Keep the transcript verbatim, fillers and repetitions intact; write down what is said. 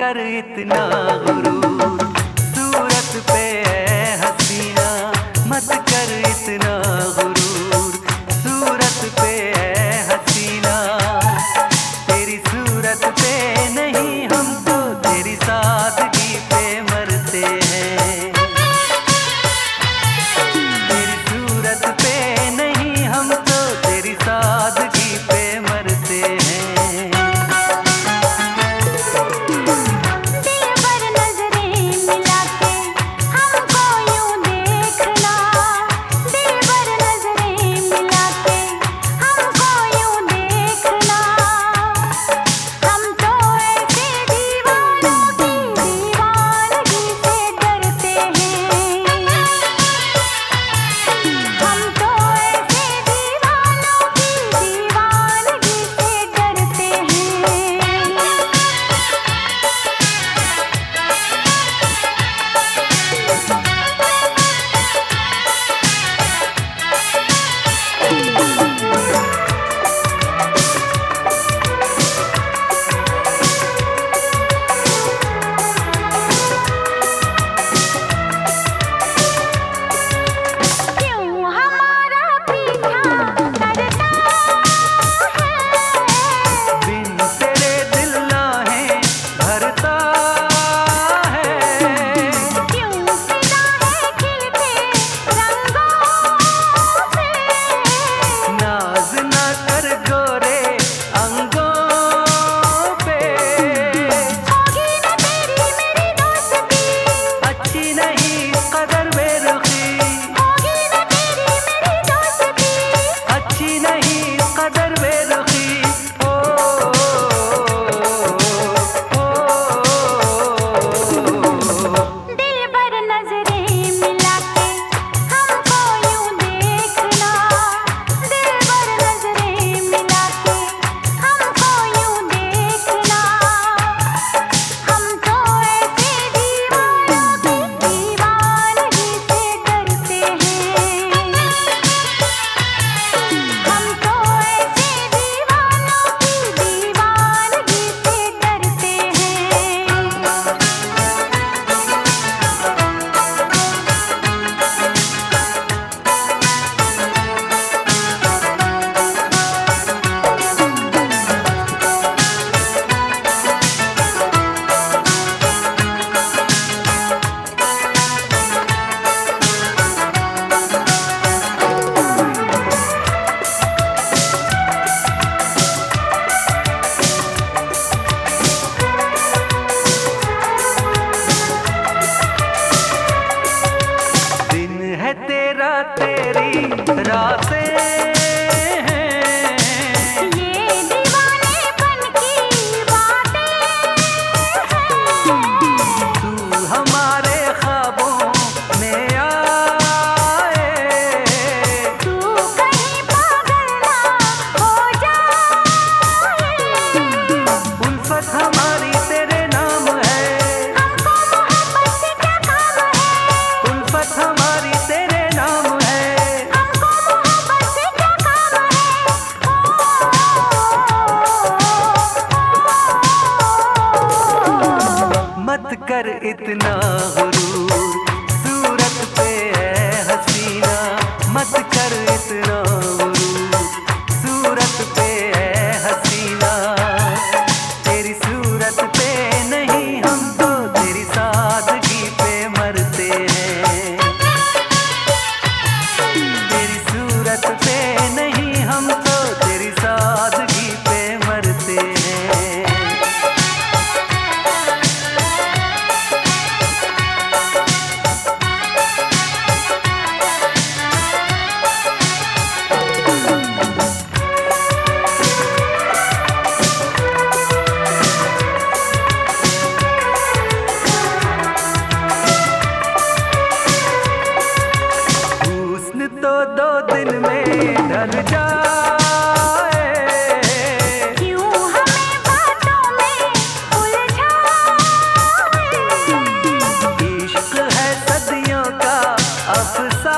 कर इतना गुरूर, सूरत पे है हसीना मत कर इतना गुरूर, सूरत पे है हसीना। तेरी सूरत पे नहीं हम तो तेरी सादगी पे मरते हैं, तेरी सूरत पे नहीं हम तो तेरी सादगी पे मरते हैं। तेरा तेरी रातें हैं, ये दीवानेपन की बातें हैं। तू हमारे ख्वाबों में आए, तू कहीं पागल ना हो जाए। उल्फत हमारी तेरे नाम है, हमको मोहब्बत से क्या काम है। उल्फत हमारी तेरे नाम है, हमको मोहब्बत से क्या काम है। मत कर इतना गुरूर, सूरत पे है हसीना मत कर इतना गुरूर, सूरत पे है हसीना। तेरी सूरत पे नहीं हम तो तेरी सादगी पे मरते हैं, तेरी सूरत पे नहीं हम तो तेरी सादगी पे मरते हैं। हुस्न तो दो दिन में ढल जाए, क्यों हमें बातों में उलझाए। इश्क है सदियों का अफसाना,